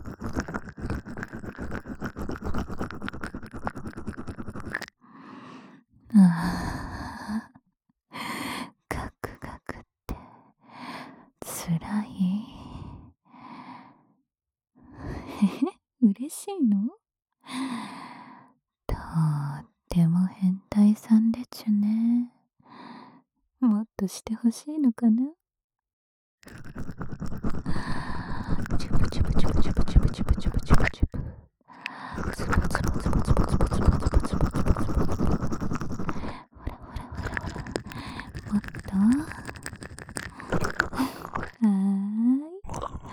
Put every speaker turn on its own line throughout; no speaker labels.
ああ、ガクガクってつらい？へへ、嬉しいの？とっても変態さんでちゅね。もっとしてほしいのかな？チュプチュプチュプチュプチュプチュプチュプチュプチュプ。ズボズボズボズボズボズボズボズボズボズボズボ。ほらほらほらほら。もっと。はーい。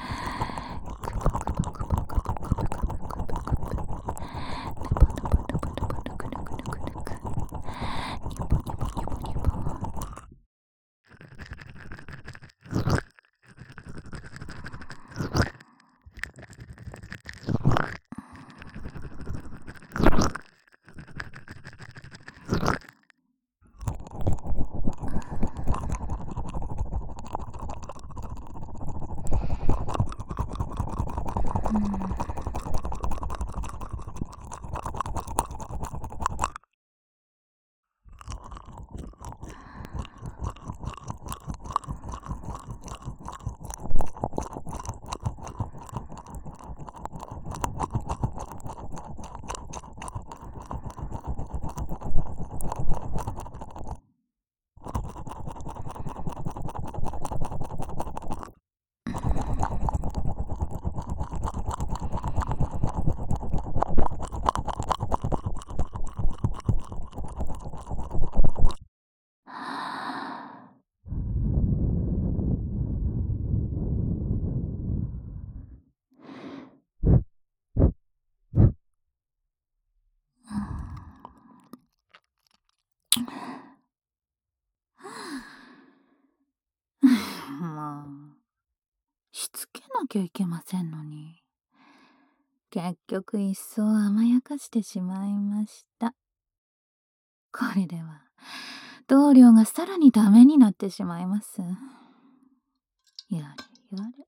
もう、しつけなきゃいけませんのに。結局一層甘やかしてしまいました。これでは同僚がさらにダメになってしまいます。やれやれ。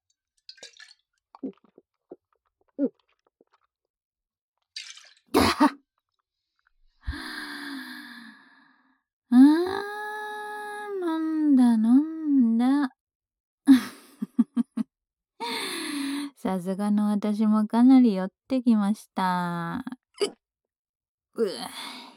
飲んだ飲んだ。さすがの私もかなり酔ってきました。うぅ。